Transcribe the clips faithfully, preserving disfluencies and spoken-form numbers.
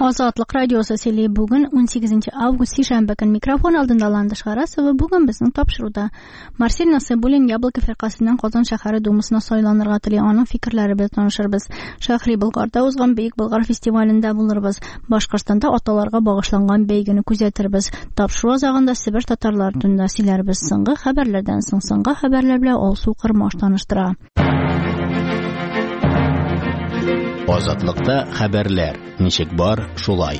Азатлык радиосы сөйли бүген он сигезенче август сишәмбе көн микрофон алдында Ланда Шарасова. Бүген безнең тапшыруда Марсель Насыйбуллин Яблоко фиркасыннан Казан шәһәре думасына сайланырга тели, аның фикерләре белән танышырбыз. Шәһри Болгарда узган Бөек Болгар фестивалендә булырбыз. Башкортстанда аталарга багышланган бәйгене күзәтербез. Тапшыру азагында Себер татарлар турында сөйләрбез. Соңгы хәбәрләрдән соң соңгы хәбәрләр белән Алсу Кырмаш таныштыра. Азатлыкта хәбәрләр. Ничек бар, шулай.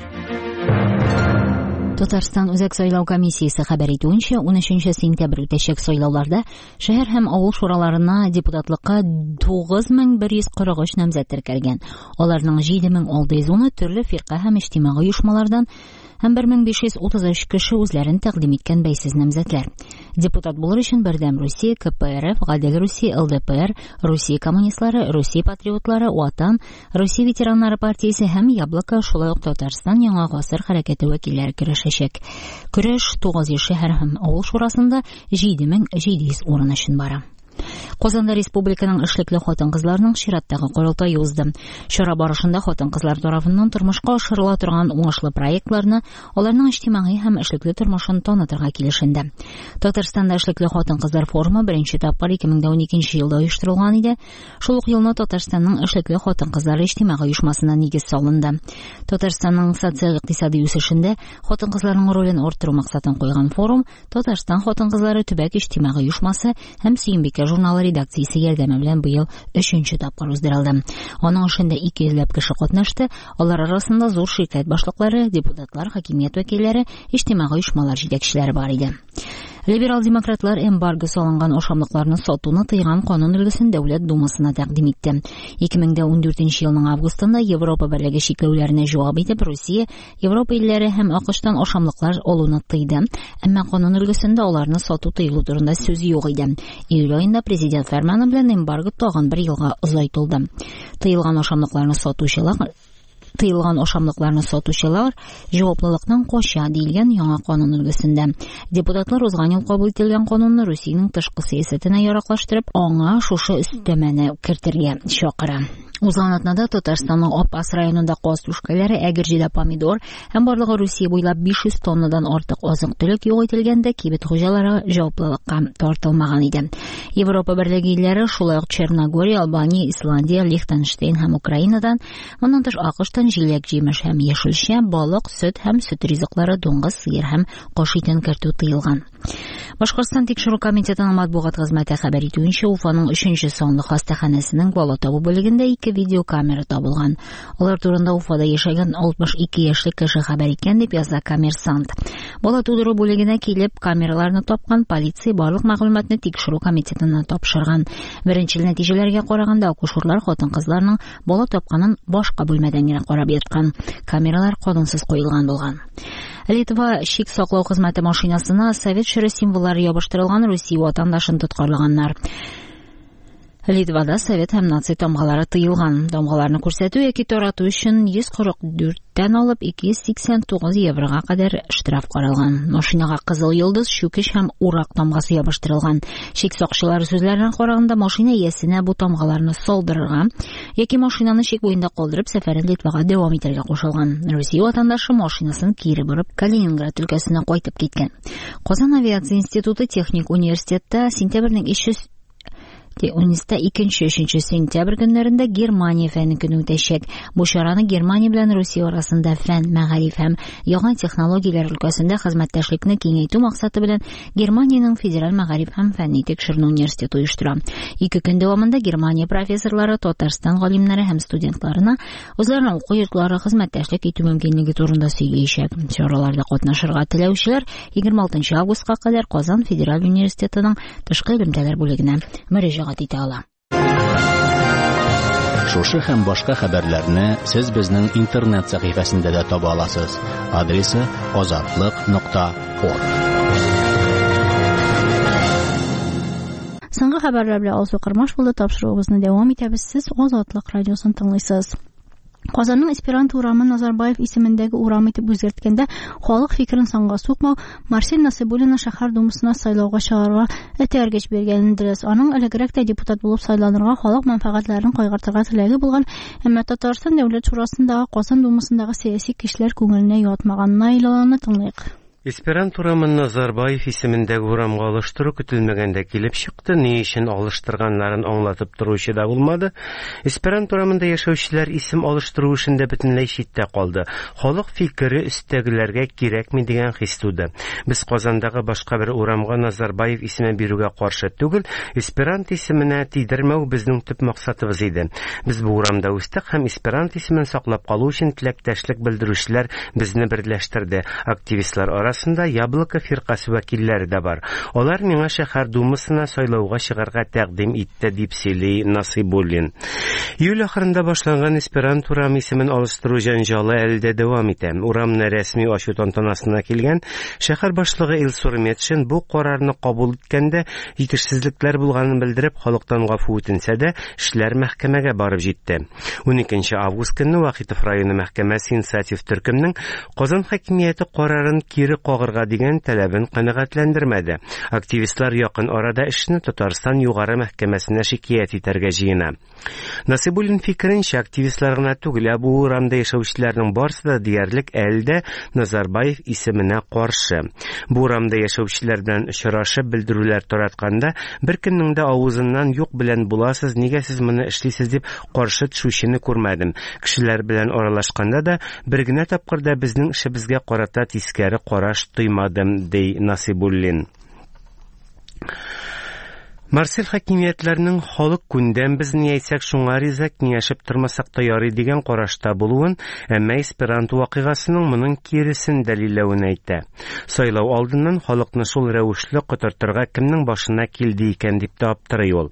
Татарстан Үзәк сайлау комиссиясе хәбәр итүенчә, унөченче сентябрь үтәчәк сайлауларда шәһәр һәм авыл шураларына депутатлыкка тугыз мең бер йөз кырык өч намзәт теркәлгән. Аларның җиде мең алты йөз уны төрле фирка һәм иҗтимагый оешмалардан һәм бер мең биш йөз утыз өч кеше үзләрен тәкъдим иткән бәйсез намзәтләр. Депутат булыр өчен Бердәм Русия, ка пэ эр эф, Гадел Русия, эл дэ пэ эр, Русия коммунистлары, Русия патриотлары, Ватан, Русия ветераннары партиясе һәм Яблоко, шулай ук Татарстан Яңа гасыр хәрәкәте вәкилләре көрәшәчәк. Көрәш тугыз шәһәр һәм авыл шурасында җиде мең җиде йөз урын өчен бара. Казанда республиканың эшлекле хатын-кызларының чираттагы корылтае узды. Чара барышында хатын-кызлар тарафыннан тормышка ашырыла торган уңышлы проектларны, аларның иҗтимагый һәм эшлекле тормышын танытырга килешенде. Татарстанда эшлекле хатын-кызлар форумы беренче тапкыр ике мең уникенче елда оештырылган иде. Шул ук елны Татарстанның эшлекле хатын-кызлары иҗтимагый оешмасына нигез салынды. Татарстанның социаль-икътисади үсешендә хатын-кызларның ролен арттыру максатын куйган форум Татарстан хатын-кызлары төбәк иҗтимагый оешмасы һәм Сөембикә журналы редакциясе ярдәме белән быел өченче тапкыр уздырылды. Аның эшендә ике йөзләп кеше катнашты. Алар арасында зур ширкәт башлыклары, депутатлар, хакимият вәкилләре, иҗтимагый оешмалар җитәкчеләре бар иде. Либерал-демократлар эмбарго салынган ашамлыкларны сатуны тыйган канун өлгесен Дәүләт думасына тәкъдим итте. ике мең ундүртенче елның августында Европа берлеге чикләүләренә җавап итеп Русия, Европа илләре һәм АКШтан ашамлыклар алуны тыйды. Әмма канун өлгесендә аларны сату тыелу турында сүз юк иде. Июль аенда президент фәрманы белән эмбарго тагын бер елга озайтылды. Тыелган ашамлыкларны сатучылар Тыйылган ашамлыкларны сатучылар җаваплылыкның кача диелгән яңа канун өлгесендә. Депутатлар узган ел кабул ителгән канунны Русиянең тышкы сәясәтенә яраклаштырып, аңа шушы өстәмәне кертергә чакыра. Узган атнада Татарстанның Апас районында каз түшкәләре, Әгерҗидә помидор һәм барлыгы Русия буйлап биш йөз тоннадан артык азык-төлек юк ителгәндә кибет хуҗалары җаваплылыкка тартылмаган иде. Европа берлеге илләре, шулай ук Черногория, Албания, Исландия, Лихтенштейн һәм Украинадан, моннан тыш АКШтан җиләк-җимеш һәм яшелчә, балык, сөт һәм сөт ризыклары, дуңгыз, сыер һәм каш итен кертү тыелган. Башкортстан тикшерү комитетының матбугат хезмәте хәбәр итүенчә, Уфаның өченче санлы хастаханәсенең бала табу бүлегендә ике видеокамера табылган. Алар турында Уфада яшәгән алтмыш ике яшьлек кеше хәбәр иткән дип яза Коммерсант. Бала тудыру бүлегенә килеп камераларны тапкан полиция барлык мәгълүматны тикшерү комитетына тапшырган. Беренче нәтиҗәләргә караганда, акушерлар хатын-кызларның бала тапканын башка бүлмәдән генә карап яткан. Камералар канунсыз куелган булган. Литва чик саклау хезмәте машинасына совет чоры символлары ябыштырылган Русия ватандашын тоткарлаганнар. Литвада совет һәм нация тамгалары тыелган. Тамгаларны күрсәтү яки тарату өчен йөз кырык дүрттән алып ике йөз сиксән тугыз еврога кадәр штраф каралган. Машинага кызыл йолдыз, чүкеч һәм урак тамгасы ябыштырылган. Чик сакчылары сүзләренә караганда, машина иясенә бу тамгаларны салдырырга яки машинаны чик буенда калдырып сәфәрен Литвага дәвам итәргә кушылган. Русия ватандашы машинасын кире борып Калининград өлкәсенә кайтып киткән. Казан авиация институты техник университетта сентябрьнең Униста икенче-өченче сентябрь көннәрендә Германия фән көне үтәчәк. Бу чараны Германия белән Русия арасында фән, мәгариф һәм яңа технологияләр өлкәсендә хезмәттәшлекне киңәйтү максаты белән Германиянең Федераль мәгариф һәм фәнни тикшерү университеты оештыра. Ике көн дәвамында Германия профессорлары Татарстан галимнәре һәм студентларына үзләренең уку йортлары хезмәттәшлек итү мөмкинлеге турында сөйләячәк. Чараларда катнашырга теләүчеләр егерме алтынчы августка кадәр Казан Федераль университетының тышкы элемтәләр бүлегенә мөрәҗәгать итә ала. Шушы һәм башка хәбәрләрне сез безнең интернет сәхифәсендә дә таба аласыз. Адресы азатлык нокта орг. Соңгы хәбәрләр белән Алсу Кырмаш булды. Тапшыруыбызны дәвам итәбез. Сез Азатлык радиосын тыңлыйсыз. Казанның Эсперанто урамы Назарбаев исемендәге урам итеп үзгәрткәндә халык фикерен санга сукмау Марсель Насыйбуллинны шәһәр думасына сайлауга чыгарга этәргеч биргәнен дөрес. Аның элегрәк тә депутат булып сайланырга, халык мәнфәгатьләрен кайгыртырга теләге булган, әмма Татарстан Дәүләт Шурасындагы Казан думасындагы сәяси кешеләр күңеленә ятмаган Наиланы тыңлыйк. Эсперанто урамын Назарбаев исемендәге урамга алыштыру көтелмәгәндә килеп чыкты. Ни өчен алыштырганнарын аңлатып торучы да булмады. Эсперанто урамында яшәүчеләр исем алыштыру эшендә бөтенләй читтә калды. Халык фикере өстәгеләргә кирәкми дигән хис туды. Без Казандагы башка бер урамга Назарбаев исеме бирүгә каршы түгел, эсперанто исеменә тидермәү безнең төп максатыбыз иде. Без бу урамда үстек һәм эсперанто исемен саклап калу өчен теләктәшлек белдерүчеләр безне берләштерде. Активистлар арасында Яблоко фиркасы вәкилләре дә бар. Алар миңа шәһәр думасына сайлауга чыгарга тәкъдим итте дип сөйли Насыйбуллин. Июль ахырында башланган эсперанто урам исемен алыштыру җәнҗалы әле дә дәвам итә. Урамны рәсми ачу тантанасына килгән шәһәр башлыгы Илсур Метшин бу карарны кабул иткәндә җитешсезлекләр булганын белдереп, халыктан гафу үтенсә дә, эшләр мәхкәмәгә барып җитте. уникенче август көнне Вахитов районы мәхкәмәсе инициатив төркемнең Казан хакимияте карарын кире кагырга дигән талабын канәгатьләндермәде. Активистлар якын арада эшне Татарстан югары мәхкәмәсенә шикаять итәргә җыена. Насыйбуллин фикеренчә, активистлар гына түгел, бу урамда яшәүчеләрнең барысы да диярлек әлдә Назарбаев исеменә каршы. Бу урамда яшәүчеләр белән очрашып белдерүләр таратканда, бер көннең дә авызыннан юк белән буласыз, нигә сез моны эшлисез дип каршы төшүчене күрмәдем. Кешеләр белән аралашканда да бер генә тапкырда безнең эшебезгә карата тискәре караш туймадым, ди Насыйбуллин. Марсель хакимиятләрнең халык күндән без ни әйтсәк шуңа риза, киңәшеп тормасак та ярый дигән карашта булуын, әмма эсперанто вакыйгасының моның киресен дәлилләвен әйтә. Сайлау алдыннан халыкны шул рәвешле котыртырга кемнең башына килде икән дип тә аптырый ул.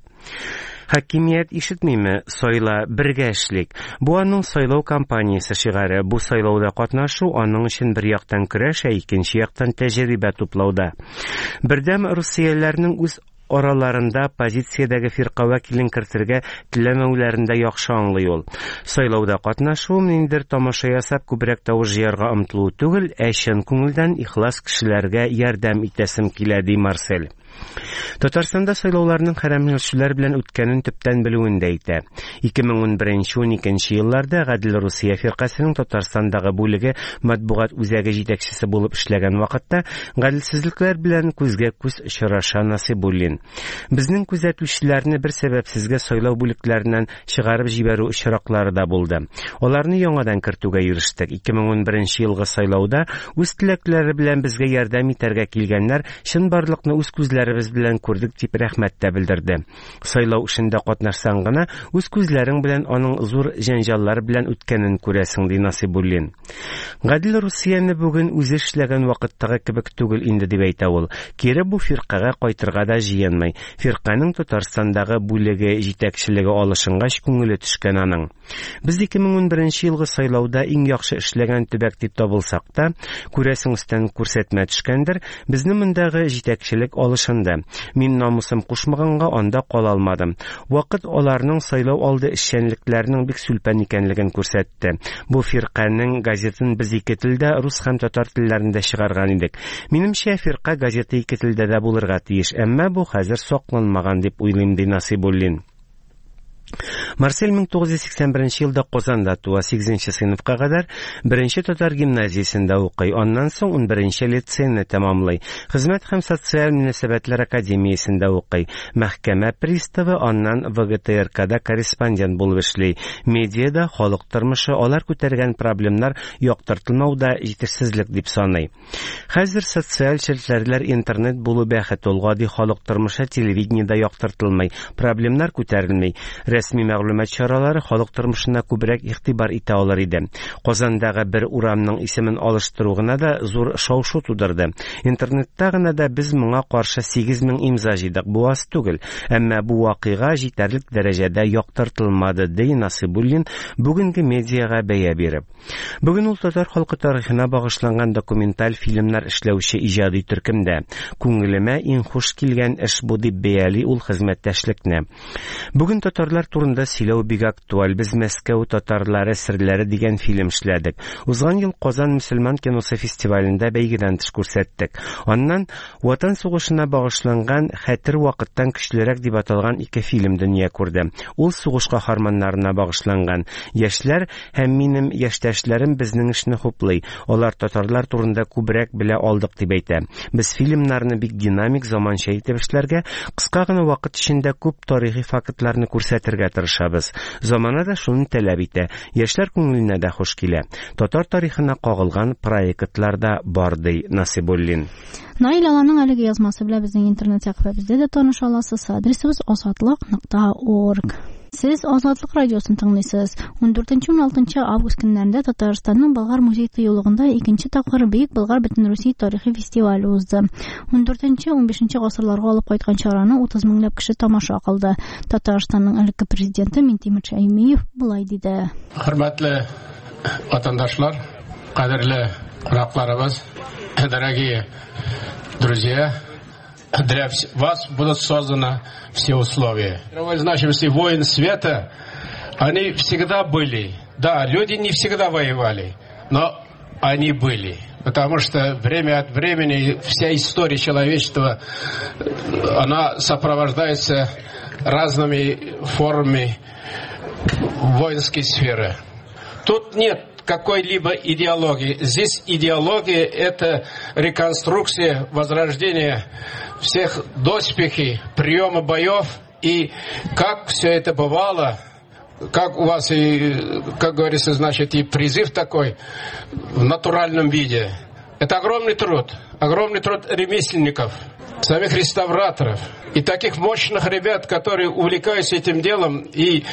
Хакимият ишетмиме? Сайла, бергә эшлик. Бу аның сайлау кампаниясе шигары. Бу сайлауда катнашу аның өчен бер яктан көрәш, ә икенче яктан тәҗрибә туплауда. Бердәм русияләрнең үз араларында позициядәге фирка вәкилен кертергә теләмәүләрендә яхшы аңлый ул. Сайлауда катнашу ниндер тамаша ясап күбрәк тавыш җыярга омтылу түгел, ә чын күңелдән ихлас кешеләргә ярдәм итәсем килә, ди Марсель. Татарстанда сайлауларның хәрәмләшүләр белән үткәнен төптән белүен дә әйтә. ике мең унберенче - уникенче елларда Гадел Русия фиркасының Татарстандагы бүлеге матбугат үзәге җитәкчесе булып эшләгән вакытта гаделсезлекләр белән күзгә-күз очраша Насыйбуллин. Безнең күзәтүчеләрне бер сәбәпсезгә сайлау бүлекләреннән чыгарып җибәрү очраклары да булды. Аларны яңадан кертүгә ирештек. ике мең унберенче елгы сайлауда үз теләкләре белән безгә ярдәм итәргә килгәннәр чынбарлыкны үз күзләребез белән күрдек дип рәхмәт тә белдерде. Сайлау эшендә катнашсаң гына үз күзләрең белән аның зур җәнҗаллар белән үткәнен күрәсең, ди Насыйбуллин. Гадел Русияне бүген үзе эшләгән вакыттагы кебек түгел инде дип әйтә ул. Кире бу фиркага кайтырга да җыенмый. Фирканың Татарстандагы бүлеге җитәкчелеге алышынгач күңеле төшкән аның. Без ике мең унберенче елгы сайлауда иң яхшы эшләгән төбәк дип табылсак та, күрәсең өстән күрсәтмә төшкәндер, безне мондагы җитәкчелек алышында. Мин намусым кушмаганга анда кала алмадым. Вакыт аларның сайлау алды эшчәнлекләренең бик сүлпән икәнлеген күрсәтте. Бу фирканың газетын без ике телдә, рус һәм татар телләрендә чыгарган идек. Минемчә, фирка газеты ике телдә дә булырга тиеш, әмма бу хәзер сакланмаган дип уйлыйм, ди Насыйбуллин. Марсель мең тугыз йөз сиксән беренче елда Казанда туа, сигезенче сыйныфка кадәр беренче татар гимназиясендә укый, аннан соң унберенче лицейны тәмамлый. Хезмәт һәм социаль мөнәсәбәтләр академиясендә укый. Мәхкәмә приставы, аннан ВГТРКда корреспондент булып эшли. Медиада халык тормышы, алар күтәргән проблемнар яктыртылмауда җитешсезлек дип саный. Хәзер социаль челтәрләр интернет булу бәхет ул, гади халык тормышы телевидениедә яктыртылмый, проблемнар күтәрелмәй. Рәсми мәгълүмат чаралары халык тормышына күбрәк игътибар итә алар иде. Казандагы бер урамның исемен алыштыру гына да зур шау-шу тудырды. Интернетта гына да без моңа каршы сигез мең имза җыйдык. Бу аз түгел, әмма бу вакыйга җитәрлек дәрәҗәдә яктыртылмады, ди Насыйбуллин бүгенге медиага бәя биреп. Бүген ул татар халкы тарихына багышланган документаль фильмнар эшләүче иҗади төркемдә. Күңелемә иң хуш килгән эш бу дип бәяли ул хезмәттәшлекне. Бүген татарлар татарлар турында сөйләү бик актуаль. Без Мәскәү татарлары серләре дигән фильм эшләдек. Узган ел Казан мөселман киносы фестивалендә бәйгедән төш күрсәттек. Аннан Ватан сугышына багышланган Хәтер вакыттан көчлерәк дип аталган ике фильм дөнья күрде. Ул сугыш каһарманнарына багышланган. Яшьләр һәм минем яшьтәшләрем безнең эшне хуплый. Алар татарлар турында күбрәк белә алдык дип әйтә. Без фильмнарны бик динамик, заманча итеп эшләргә, кыска гына вакыт эчендә күп тарихи фактларны күрсәтергә тырышабыз. Замана да шуны таләп итә. Яшьләр күңеленә дә хуш килә. Татар тарихына кагылган проектлар да бар, ди Насибуллин. Наил Аланың әлеге язмасы белән безнең интернет сәхифәбездә дә таныша аласыз. Адресыбыз азатлык нокта орг. Сез Азатлык радиосын тыңлыйсыз. ундүртенче-ун алтынчы август көннәрендә Татарстанның Болгар музей тыюлыгында икенче тапкыр Бөек Болгар Бөтенрусия тарихи фестивале узды. ундүртенче-ун бишенче гасырларга алып кайткан чараны утыз меңләп кеше тамаша кылды. Татарстанның элекке президенты Минтимер Шәймиев булай диде. Хөрмәтле ватандашлар, кадерле кунакларыбыз, дорогие друзья, для вас будут созданы все условия. Мировой значимости войн света, они всегда были. Да, люди не всегда воевали, но они были. Потому что время от времени вся история человечества, она сопровождается разными формами воинской сферы. Тут нет какой-либо идеологии. Здесь идеология — это реконструкция, возрождение всех доспехи, приема боев и как все это бывало, как у вас и, как говорится, значит, и призыв такой в натуральном виде. Это огромный труд, огромный труд ремесленников, самих реставраторов и таких мощных ребят, которые увлекаются этим делом, и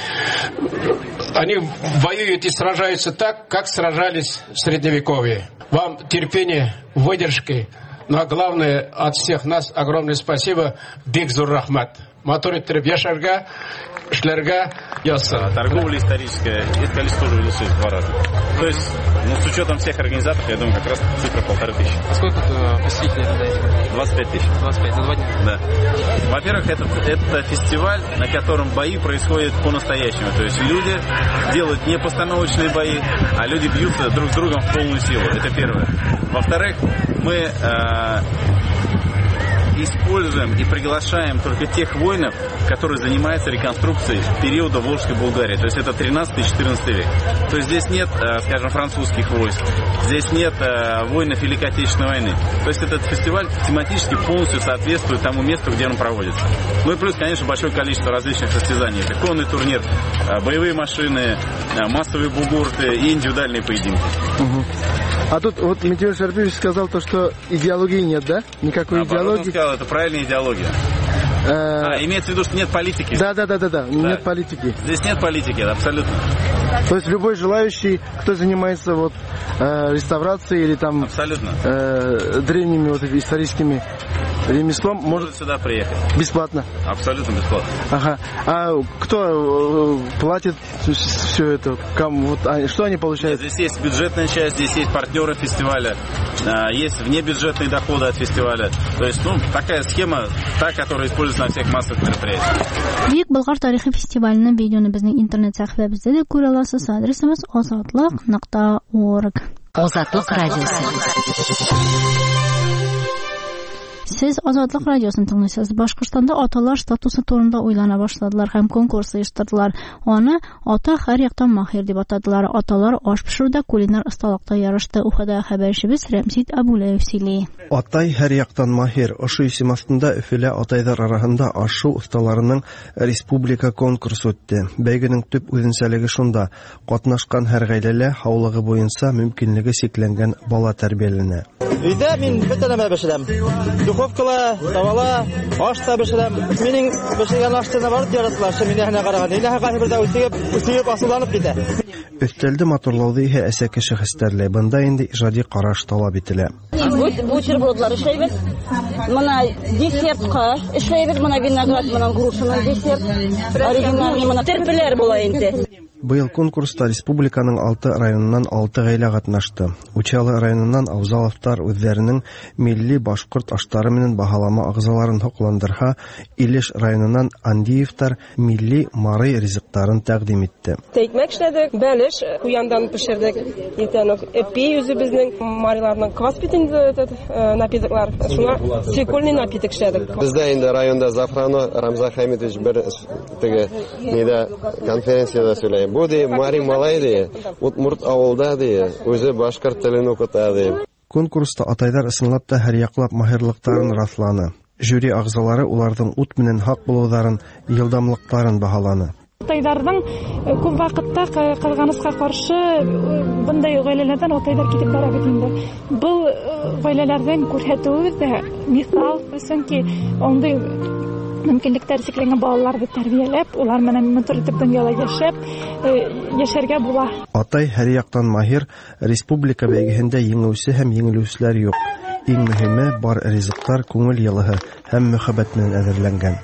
они воюют и сражаются так, как сражались в Средневековье. Вам терпения, выдержки, но главное, от всех нас огромное спасибо. Бигзур Рахмат. Моторит Требьяшарга, Шлерга, Йоса. Торговля историческая, это количество тоже увеличилось в два раза. То есть, ну, с учетом всех организаторов, я думаю, как раз цифра полторы тысячи. А сколько посетителей это дает? двадцать пять тысяч. двадцать пять, за два дня? Да. Во-первых, это, это фестиваль, на котором бои происходят по-настоящему. То есть люди делают не постановочные бои, а люди бьются друг с другом в полную силу. Это первое. Во-вторых, мы э, используем и приглашаем только тех воинов, которые занимаются реконструкцией периода Волжской Булгарии. То есть это тринадцатый-четырнадцатый век. То есть здесь нет, скажем, французских войск, здесь нет воинов Великой Отечественной войны. То есть этот фестиваль тематически полностью соответствует тому месту, где он проводится. Ну и плюс, конечно, большое количество различных состязаний. Это конный турнир, боевые машины, массовые бугурты и индивидуальные поединки. Угу. А тут вот Минтимер Шарпиевич сказал то, что идеологии нет, да? Никакой а, идеологии. Он сказал, это правильная идеология. А, имеется в виду, что нет политики. Да, да, да, да, да, нет да. политики. Здесь нет политики, абсолютно. То есть любой желающий, кто занимается вот э, реставрацией или там э, древними вот историческими ремеслом, может, может сюда приехать. Бесплатно. Абсолютно бесплатно. Ага. А кто э, платит все это? Кому, вот, а, что они получают? Нет, здесь есть бюджетная часть, здесь есть партнеры фестиваля, э, есть внебюджетные доходы от фестиваля. То есть, ну, такая схема, та, которая используется на всех массовых мероприятиях. Бөек Болгар тарихи фестиваленең видеоны безнең интернет сәхифәбездә дә күрә аласыз. Адресыбыз азатлык нокта орг. Азатлык радиосы. Сез Азатлык радиосын тыңлыйсыз. Башкортстанда аталар статусы турында уйлана башладылар һәм конкурс оештырдылар. Аны ата һәр яктан маһир дип атадылар. Аталар аш пешерүдә, кулинар осталыкта ярышты. Уфада хәбәрчебез Рәмзит Абулаев сөйли. Атай һәр яктан маһир. Ашу исем астында Өфөлә атайлар арасында ашу осталарының республика конкурсы үтте. Бәйгенең төп үзенчәлеге шунда: катнашкан һәр гаиләле һаулыгы буенча мөмкинлеге чикләнгән бала тәрбияләнә. Өйдә мин бөтенләй бешерәм. Духовкала, тавала, аш та бешерәм. Минем бешергән ашны бар яратылар, мине һәнә караган. Илә һәр бердә үтеп, үсеп асылланып китә. Өстәлдә моторлауды иһә әсәке шәхестәрләр. Бында инде иҗади караш талап ителә. Бутербродлар эшләйбез. Моны десертка эшләйбез. Моны виноград, моны грушаны десерт. Оригинальный моны терпеләр була инде. Быел конкурста республиканың алты районыннан алты гаилә катнашты. Учалы районыннан Авзаловтар үзләренең милли башкорт ашлары менән баһалама агзаларын хокландырга, Илеш районыннан Андиевтар милли марый ризыктарын тәкъдим итте. Тәйкмәк эшләдек, бәлеш, куяндан пешердек. Итән эпи үзебезнең мариларның каспитинде напитоклар. Шуңа свекольный напиток эшләдек. Бездә инде районда Зафрано Рамзан Хамитович бер теге неде конференцияда сөйләй. Бу ди Мари Малай ди, Утмурт авылда ди, үзе башкорт телен укыта ди. Конкурста атайлар ысынлап та һәр яклап маһирлыктарын расланы. Жюри агзалары уларның ут менән хак булуларын, йылдамлыкларын баһаланы. Атайларның күп вакытта кызганычка каршы бындай гаиләләрдән атайлар китеп бара бит инде. Бу гаиләләрдән күрһәтүе дә мисал, чөнки андый мөмкинлекләр чикләнгән балаларны тәрбияләп, улар менән матур итеп дөньяда яшәп, яшәргә була. Атай һәр яктан маһир, республика бәйгеһендә еңүче һәм еңелүчеләр юк. Иң мөһиме бар ризыктар күңел ялыһы һәм мөхәббәт менән әзерләнгән.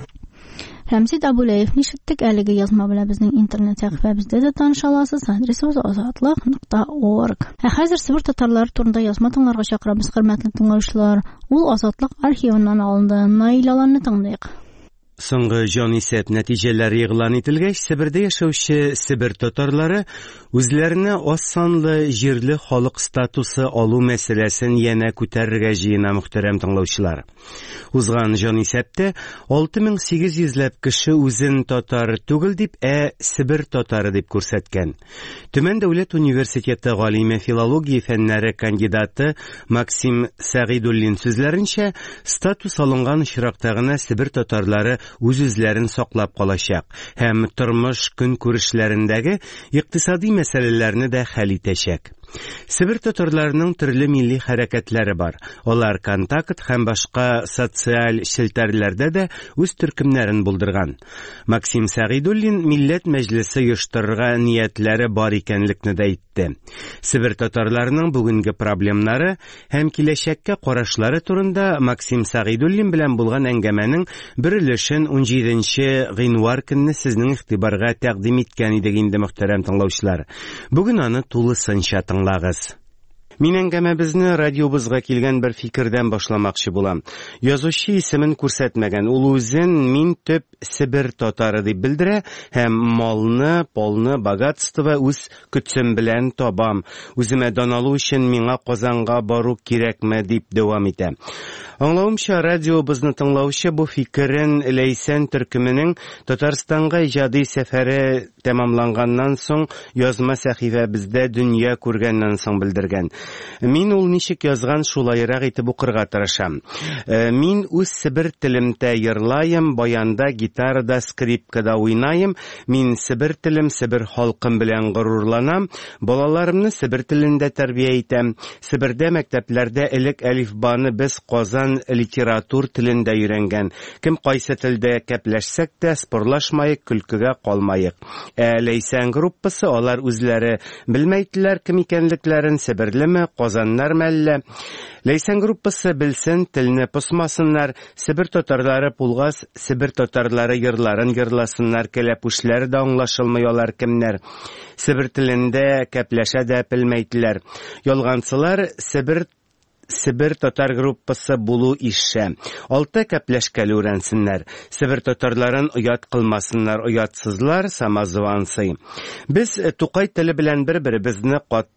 Рәмзит Абулаев нишеттек әлеге язма белән безнең интернет сәхифәбездә дә таныша аласыз. Адресыбыз азатлык нокта орг. Ә хәзер Себер татарлары турында язма тыңларга чакырабыз, хөрмәтле тыңлаучылар. Ул Азатлык архивыннан алынды. Наилаларны тыңлыйк. Соңгы җанисәп нәтиҗәләре игълан ителгәч, Себердә яшәүче Себер татарлары үзләренә аз санлы җирле халык статусы алу мәсьәләсен янә күтәрергә җыена, мөхтәрәм тыңлаучылар. Узган җанисәптә алты мең сигез йөзләп кеше үзен татар түгел дип, ә Себер татары дип күрсәткән. Төмән дәүләт университеты галиме филология фәннәре кандидаты Максим Сәгыйдуллин сүзләренчә, статус алынган очракта гына Себер татарлары үз-үзләрен саклап калачак һәм тормыш көнкүрешләрендәге икътисади мәсьәләләрне дә хәл итәчәк. Себер татарларының төрле милли хәрәкәтләре бар. Алар контакт һәм башка социаль челтәрләрдә дә үз төркемнәрен булдырган. Максим Сәгыйдуллин милләт мәҗлесе оештырырга ниятләре бар икәнлекне дә әйтте. Себер татарларының бүгенге проблемнары һәм киләчәккә карашлары турында Максим Сәгыйдуллин белән булган әңгәмәнең бер өлешен он җиденче гыйнвар көнне сезнең игътибарга тәкъдим иткән идек инде, мөхтәрәм тыңлаучылар. Бүген аны тулысынча тыңлагыз. Мин әңгәмәбезне радиобызга килгән бер фикердән башламакчы булам. Язучы исемен күрсәтмәгән. Ул үзен мин төп Себер татары дип белдерә һәм малны, полны, богатство үз көтсем белән табам. Үземә даналу өчен миңа Казанга бару кирәкме дип дәвам итә. Аңлавымча, радиобызны тыңлаучы бу фикерен Ләйсән төркеменең Татарстанга иҗади сәфәре тәмамланганнан соң язма сәхифәбездә дөнья күргәннән соң белдергән. Мин ул ничек язган шулайрак итеп укырга тырышам. Мин үз Себер телемдә йырлаем, баянда, гитарада, скрипкада уйнайым. Мин Себер телем, Себер халкым белән горурланам. Балаларымны Себер телендә тәрбия итәм. Себердә мәктәпләрдә элек әлифбаны без Казан литератур телендә өйрәнгән. Кем кайсы телдә кәпләшсәк тә спорлашмайык, көлкегә калмайык. Ә Ләйсән группасы алар үзләре белмәйтләр кем икәнлекләрен, Себерлеме, Казаннар мәллә. Ләйсән группасы белсен, телне посмасыннар. Себер татарлары булгас, Себер татарлары йырларын йырласыннар, кәләпүшләре дә аңлашылмый алар кемнәр. Себер телендә кәпләшә дә белмәйтләр. Ялгансылар Себер Себер татар группасы булу ишә. Алты кәпләшкәле үрәнсеннәр. Себер татарларын оят кылмасыннар, оятсызлар, самозванцы. Без Тукай теле белән бер-беребезне кат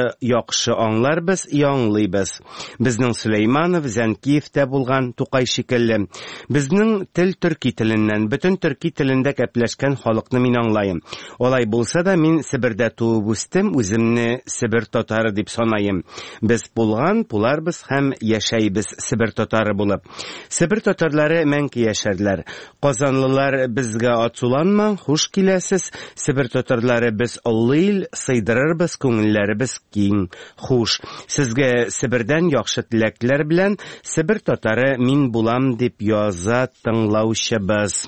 яхшы аңларбыз, яңлыйбыз. Безнең Сөләйманов, Зәнкиевтә булган Тукай шикелле. Безнең тел төрки теленнән, бөтен төрки телендә кәпләшкән халыкны мин аңлайым. Алай булса да мин Себердә туып үстем, үземне Себер татары дип санайым. Без булган, буларбыз һәм яшәйбез Себер татары булып. Себер татарлары мәңге яшәрләр. Казанлылар безгә атсуланма, хуш киләсез. Себер татарлары без оллыйл, сыйдырырбыз күңелләребез киң, хуш. Сезгә Себердән яхшы теләкләр белән Себер татары мин булам дип яза тыңлаучыбыз.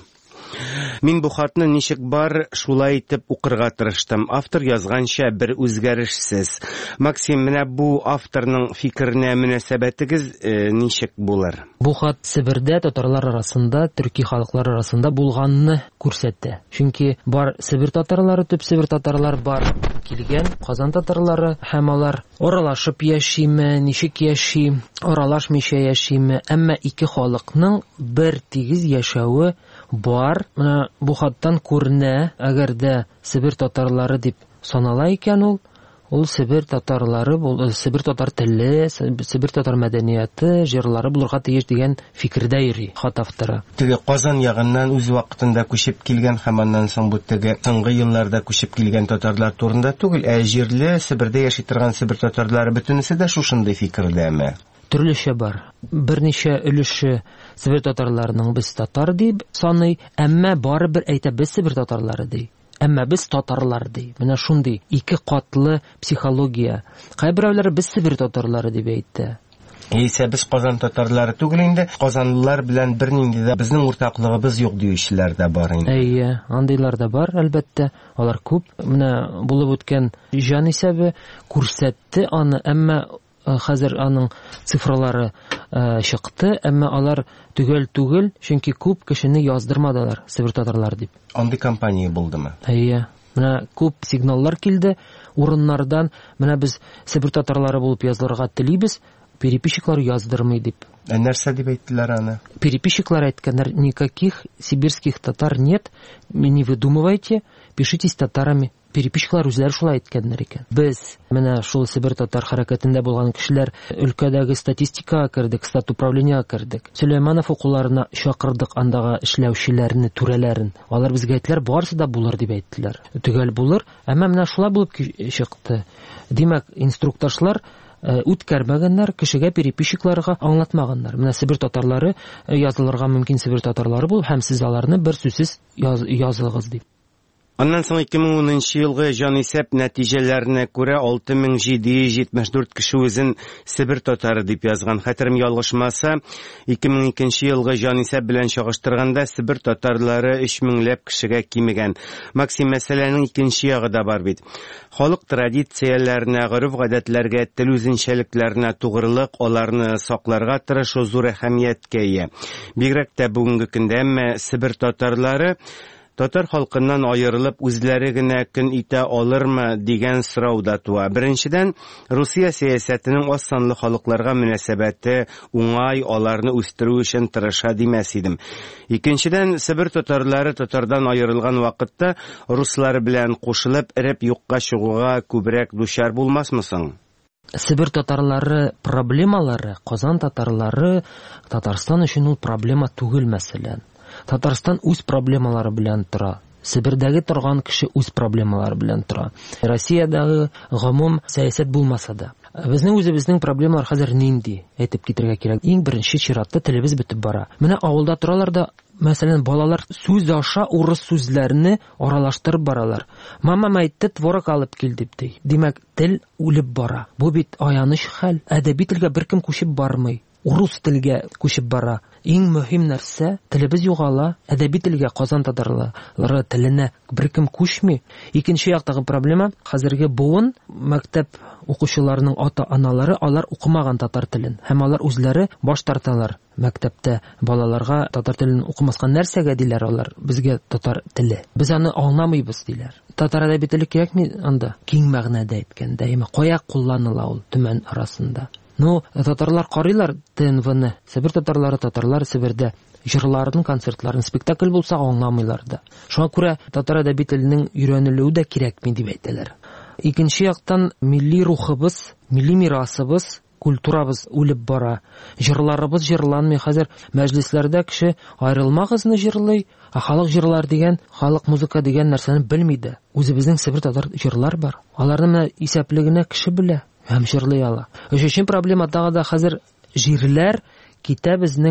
Мин бу хатны ничек бар, шулай итеп укырга тырыштым. Автор язганча бер үзгәрешсез. Максим, менә бу авторның фикеренә мөнәсәбәтегез э, ничек булыр? Бу хат Себердә татарлар арасында, төрки халыклар арасында булганны күрсәтә. Чөнки бар Себер татарлары, төп Себер татарлар бар килгән, Казан татарлары һәм алар аралашып яшиме, ничек яши, аралашмыйча яшиме, әмма ике халыкның бер тигез яшәве бар. Менә бу хаттан күренә, әгәр дә Себер татарлары дип санала икән ул, ул Себер татарлары, ул Себер татар теле, Себер татар мәдәнияте, җырлары булырга тиеш дигән фикердә йөри хат авторы. Теге Казан ягыннан үз вакытында күчеп килгән һәм аннан соң бу теге соңгы елларда күчеп килгән татарлар турында түгел, ә җирле Себердә яши торган Себер татарлары бөтенесе дә шушындый фикердәме? Төрлечә бар. Берничә өлеше Себер татарларының без татар дип саный, әмма барыбер әйтә без Себер татарлары ди. Әмма без татарлар ди. Менә шундый ике катлы психология. Кайберәүләр без Себер татарлары дип әйтте. Исә без Казан татарлары түгел инде, казанлылар белән бернинди дә безнең уртаклыгыбыз юк диючеләр дә бар инде. Әйе, андыйлар да бар, әлбәттә. Алар күп. Менә булып үткән җан исәбе күрсәтте аны, әмма хәзер аның цифрлары э, чыкты, әмма алар түгел түгел, чөнки күп кешене яздырмадылар Себер татарлар дип. Андый компания булдымы? Әйе. Менә күп сигналлар килде урыннардан, менә без Себер татарлары булып язылырга телибез, переписчиклар яздырмый дип. Ә нәрсә дип әйттеләр аны? Переписчиклар әйткәннәр, никаких сибирских татар нет, не выдумывайте, пишитесь татарами. Переписчиклар үзләре шулай әйткәннәр икән. Без менә шул Себер татар хәрәкәтендә булган кешеләр өлкәдәге статистикага кердек, стат управлениегә кердек. Сөләйманов укуларына чакырдык андагы эшләүчеләрне, түрәләрен. Алар безгә әйттеләр, барысы да булыр дип әйттеләр. Төгәл булыр, әмма менә шулай булып чыкты. Димәк, инструкторлар үткәрмәгәннәр, кешегә переписчикларга аңлатмаганнар. Менә Себер татарлары язылырга мөмкин Себер татарлары бул, һәм сез аларны бер сүзсез яз, языгыз дип. Аннан соң ике мең унынчы елгы җанисәп нәтиҗәләренә күрә алты мең җиде йөз җитмеш дүрт кеше үзен Себер татары дип язган. Хәтерем ялгышмаса, ике мең икенче елгы җанисәп белән чагыштырганда Себер татарлары өч меңләп кешегә кимегән. Максим, мәсьәләнең икенче ягы да бар бит. Халык традицияләренә, гореф-гадәтләргә, тел үзенчәлекләренә тугрылык, аларны сакларга тырышу зур әһәмияткә ия. Бигрәк тә бүгенге көндә, әмма Себер татарлары татар халкыннан аерылып үзләре генә көн итә алырмы дигән сорау да туа. Беренчедән, Русия сәясәтенең аз санлы халыкларга мөнәсәбәте уңай, аларны үстерү өчен тырыша димәс идем. Икенчедән, Себер татарлары татардан аерылган вакытта руслар белән кушылып, эреп юкка чыгуга күбрәк дучар булмасмысың? Себер татарлары проблемалары, Казан татарлары Татарстан өчен ул проблема түгел мәсәлән. Татарстан үз проблемалары белән тора. Себердәге торган кеше үз проблемалары белән тора. Россиядәге гомум сәясәт булмаса да. Безнең үзебезнең проблемалар хәзер нинди? Әйтеп китәргә кирәк. Иң беренче чиратта телебез бетеп бара. Менә авылда торалар да, мәсәлән, балалар сүз аша урыс сүзләрне аралаштырып баралар. Мама әйтте, творог алып кил дип ди. Димәк, тел үлеп бара. Бу бит аяныч хәл. Әдәби телгә беркем күчеп бармый. Урыс телгә күчеп бара. Иң мөһим нәрсә, телебез югала, әдәби телгә, Казан татарлары теленә беркем күчми. Икенче яктагы проблема, хәзерге буын мәктәп укучыларының ата-аналары алар укымаган татар телен, һәм алар үзләре баш тарталар. Мәктәптә балаларга татар телен укымаска нәрсәгә диләр алар? Безгә татар теле. Без аны аңламыйбыз диләр. Татар әдәби теле кирәкми анда? Киң мәгънәдә әйткәндә, әмма кая кулланыла ул төмән арасында? Ну, татарлар карыйлар Тэ Эн Вэ-не. Себер татарлары, татарлар Себердә җырларын, концертларын, спектакль булса аңламыйлар да. Шуңа күрә татар әдәби теленең өйрәнелүе дә кирәкми дип әйтәләр. Икенче яктан, милли рухыбыз, милли мирасыбыз, культурабыз үлеп бара. Җырларыбыз җырланмый. Хәзер мәҗлесләрдә кеше аерылмагызны җырлый, ә халык җырлар дигән, халык музыка дигән нәрсәне белми дә. Үзебезнең Себер татар җырлар бар. Аларны исәплегенә кеше белә. Һәм җырлый ала. Өченче проблема тагы да хәзер җирләр китә безнең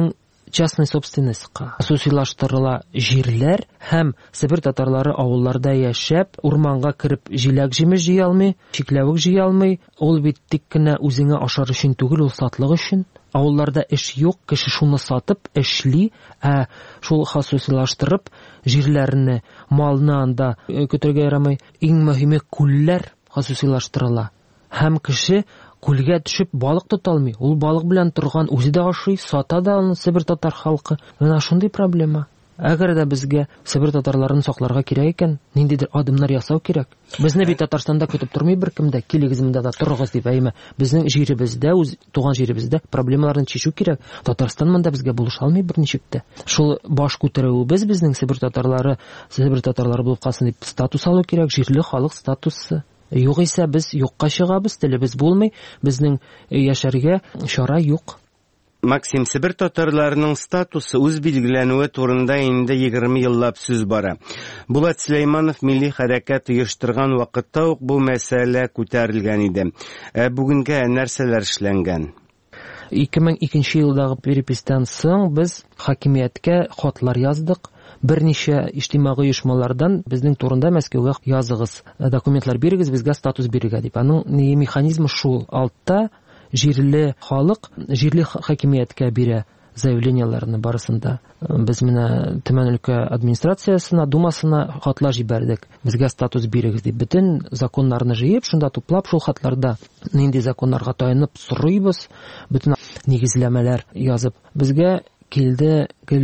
частный собственностька хосусыйлаштырыла җирләр һәм Себер татарлары авылларда яшәп, урманга кереп җиләк җимеш җыя алмый, чикләвек җыя алмый, ул бит тик кенә үзеңә ашар өчен түгел, ул сатлык өчен. Авылларда эш юк, кеше шуны сатып эшли, ә шул хосусыйлаштырып җирләрне, малны анда көтәргә ярамый. Иң мөһиме күлләр хосусыйлаштырыла. Һәм кеше күлгә төшеп балык тота алмый. Ул балык белән торган үзе дә ашый, сата да аны Себер татар халкы. Менә шундый проблема. Әгәр дә безгә Себер татарларын сакларга кирәк икән, ниндидер адымнар ясау кирәк. Безне бит Татарстанда көтеп тормый беркем дә, килегез монда да торыгыз дип әйме. Безнең җиребездә, үз туган җиребездә проблемаларны чишү кирәк. Татарстан монда безгә булыша алмый берничек тә. Шул баш күтәрүебез безнең Себер татарлары, Себер татарлары булып калсын дип статус алу кирәк, җирле халык статусы. Югыйсә без юкка чыгабыз, телебез булмый, безнең яшәргә чара юк. Максим, Себер татарларының статусы үз билгеләнүе турында инде егерме еллап сүз бара. Булат Сөләйманов милли хәрәкәт оештырган вакытта ук бу мәсьәлә күтәрелгән иде. Ә бүгенгә нәрсәләр эшләнгән? ике мең икенче елдагы перепистән соң без хакимияткә хатлар яздык. Берничә иҗтимагый оешмалардан безнең турында Мәскәүгә языгыз, документлар бирегез, безгә статус бирергә дип. Аның механизмы шул: алтта җирле халык җирле хакимияткә бирә заявленияләрне барысында. Без менә Төмән өлкә администрациясына, думасына хатлар җибәрдек. Безгә статус бирегез дип. Бөтен законнарны җыеп, шунда туплап, шул хатларда нинди законнарга таянып сорыйбыз, бөтен нигезләмәләр язып. Безгә килде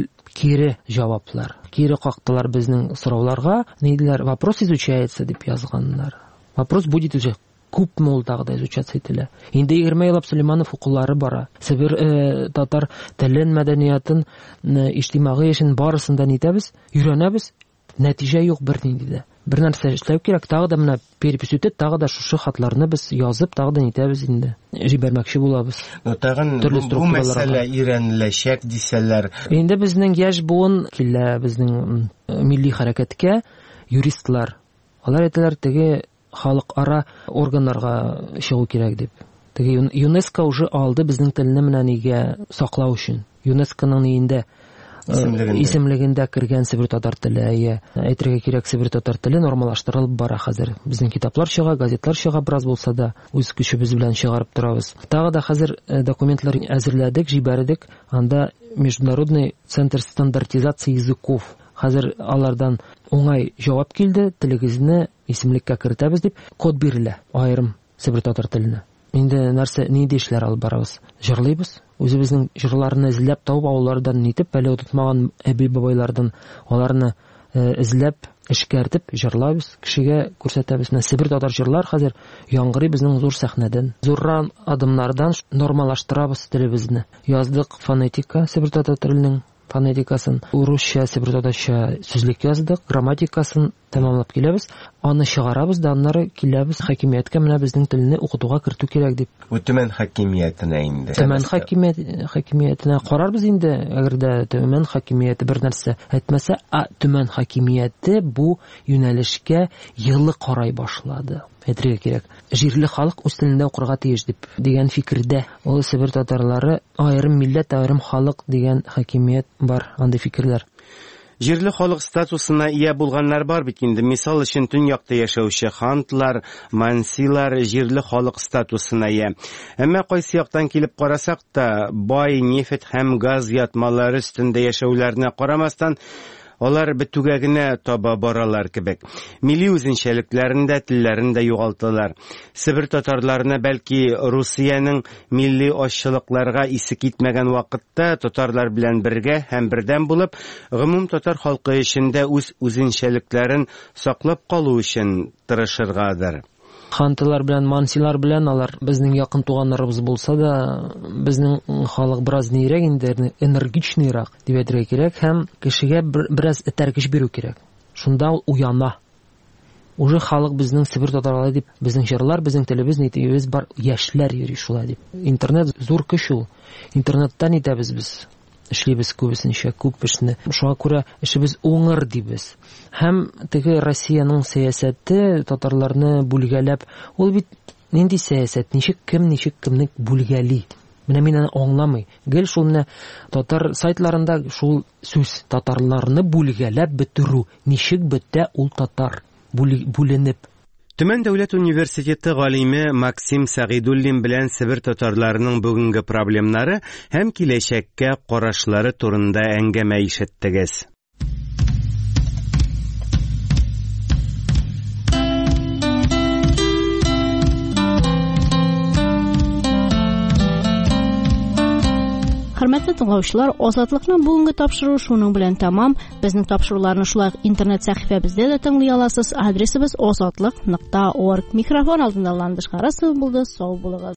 кире җаваплар. Кире кактылар безнең сорауларга. Нидиләр? Вопрос изучается дип язганнар. Вопрос будет уже күпме ул тагы изучаться ителә. Инде егерме еллап Сөләйманов укулары бара. Себер э, татар телен, мәдәниятын, э, иҗтимагый эшен барысын да нитәбез, өйрәнәбез. Нәтиҗә юк бернинди дә. Бер нәрсә эшләү кирәк, тагы да менә перепись үтеп, тагы да шушы хатларны без язып, тагы да нитәбез инде. Җибәрмәкче булабыз. Тагын бу мәсьәлә өйрәнеләчәк дисәләр. Инде безнең яшь буын килә безнең милли хәрәкәткә юристлар. Алар әйтәләр, теге халыкара органнарга чыгу кирәк дип. Теге ЮНЕСКО уже алды безнең телне менә нигә саклау өчен. ЮНЕСКОның нигендә исемлегендә кергән Себер татар теле, әйтергә кирәк, Себер татар теле нормалаштырылып бара хәзер. Безнең китаплар чыга, газетлар чыга, бераз булса да үз көчебез белән чыгарып торабыз. Тагы да хәзер документлар әзерләдек, җибәрдек. Анда Международный центр стандартизации языков. Хәзер алардан уңай җавап килде, телегезне исемлеккә кертәбез дип код бирелә аерым Себер татар теленә. Инде нәрсә, нинди эшләр алып барабыз? Җырлыйбыз. Үзебезнең җырларны эзләп тауып, авыллардан нитеп, әле утытмаган әби бабайлардан аларны эзләп, эшкәртеп җырлабыз, кешегә күрсәтәбез. Менә Себер татар җырлар хәзер яңгырый безнең зур сәхнәдән. Зурран адымнардан нормалаштырабыз телебезне. Яздык фонетика Себер татар теленең фонетикасын, урысча, себер татарча сүзлек яздык, грамматикасын тәмамлап киләбез. Аны чыгарабыз да, аннары киләбез хакимияткә, менә безнең телне укытуга кертү кирәк дип. Бу Төмән хакимиятенә инде. Төмән хакимият хакимиятенә карарбыз инде, әгәр дә Төмән хакимияте бер нәрсә әйтмәсә, а Төмән хакимияте бу юнәлешкә йылы карай башлады. Әйтергә кирәк. Җирле халык үз телендә укырга тиеш дип дигән фикердә. Ул Себер татарлары аерым милләт, аерым халык дигән хакимият бар, андый фикерләр. Җирле халык статусына ия булганнар бар бит инде. Мисал өчен Төньякта яшәүче хантлар, мансилар җирле халык статусына ия. Әмма кайсы яктан килеп карасак та, бай нефт һәм газ ятмалары өстендә яшәүләренә карамастан, алар бетүгә генә таба баралар кебек. Милли үзенчәлекләрен дә, телләрен дә югалталар. Себер татарларына бәлки Русиянең милли ашчылыкларга исе китмәгән вакытта татарлар белән бергә һәм бердәм булып, гомум татар халкы эчендә үз үзенчәлекләрен саклап калу өчен тырышыргадыр. Хантылар белән, мансилар белән алар безнең якын туганнарыбыз булса да, безнең халык бераз нирәк инде, энергичныйрак дип әйтергә кирәк, һәм кешегә бераз этәргеч бирү кирәк. Шунда ул уяна. Уже халык безнең Себер татарлары дип, безнең җырлар, безнең телебез, нитебез бар, яшьләр йөри шулай дип. Интернет зур көч ул. Интернеттан итәбез без. Эшлибез күбесенчә, күп эшне. Шуңа күрә эшебез уңыр дибез. Һәм теге Россиянең сәясәте татарларны бүлгәләп, ул бит нинди сәясәт, ничек кем, ничек кемне бүлгәли. Менә мин аны аңламый. Гел шул менә татар сайтларында шул сүз татарларны бүлгәләп бетерү. Ничек бетә ул татар бүленеп? Төмән дәүләт университеты галиме Максим Сәгыйдуллин белән Себер татарларының бүгенге проблемнары һәм киләчәккә карашлары турында әңгәмә ишеттегез. Хөрмәтле тыңлаучылар, Азатлыкның бүгенге тапшыруы шуның белән тамам. Безнең тапшыруларны шулай интернет сәхифәбездә дә тыңлый аласыз. Адресыбыз азатлык нокта орг. Микрофон алдында Ландыш Харасов булды. Сау булыгыз.